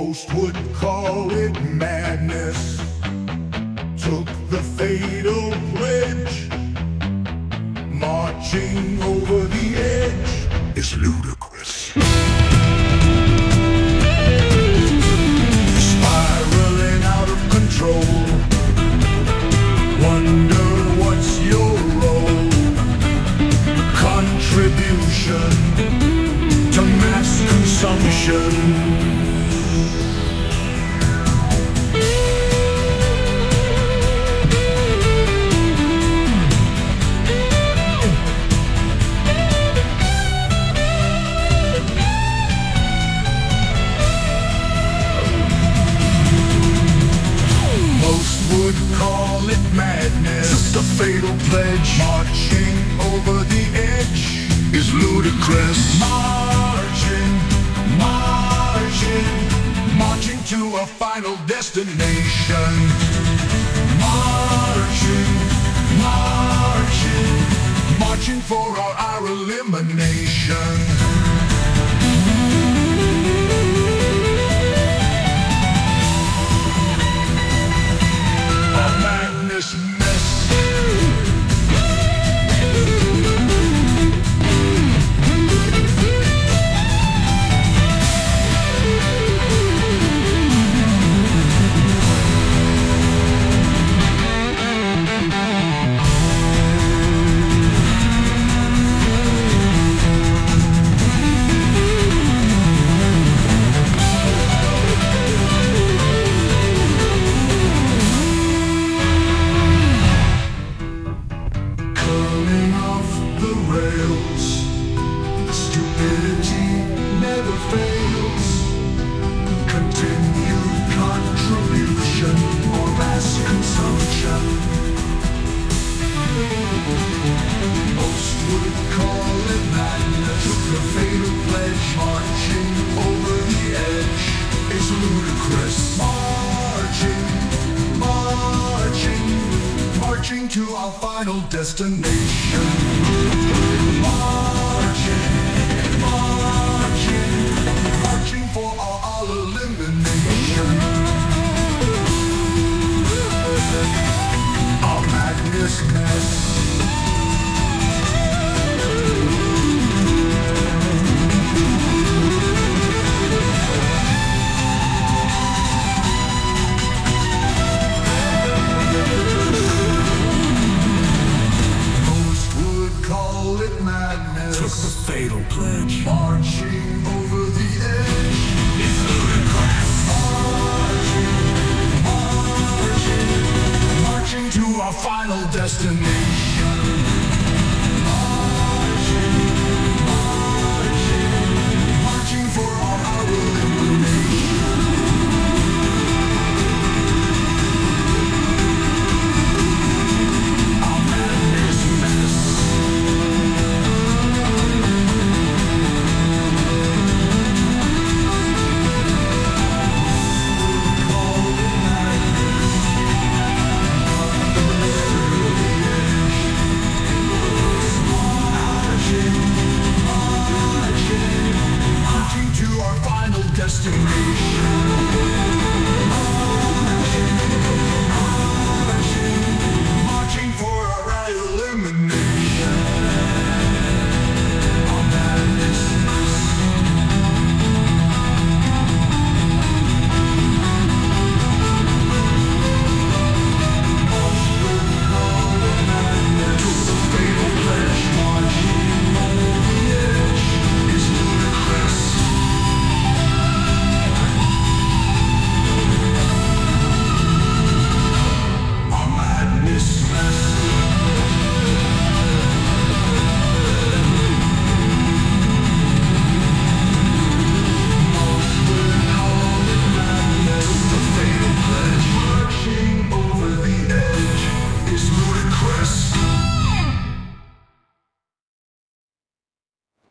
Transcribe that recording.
Most would call it madness. Took the fatal pledge. Marching over the edge is ludicrous. Spiraling out of control. Wonder what's your role? Contribution to mass consumption. Call it madness. Took the fatal pledge. Marching over the edge is ludicrous. Marching, marching, marching to a final destination. Marching, marching, marching for our elimination. Stupidity never fails. Continued contribution or mass consumption. Most would call it madness. Took the fatal pledge. Marching over the edge is ludicrous. Marching, marching, marching to our final destination. Marching, marching, marching for our elimination. Our madness mess. Took the fatal pledge. Marching over the edge is ludicrous. Marching, marching, marching to our final destination.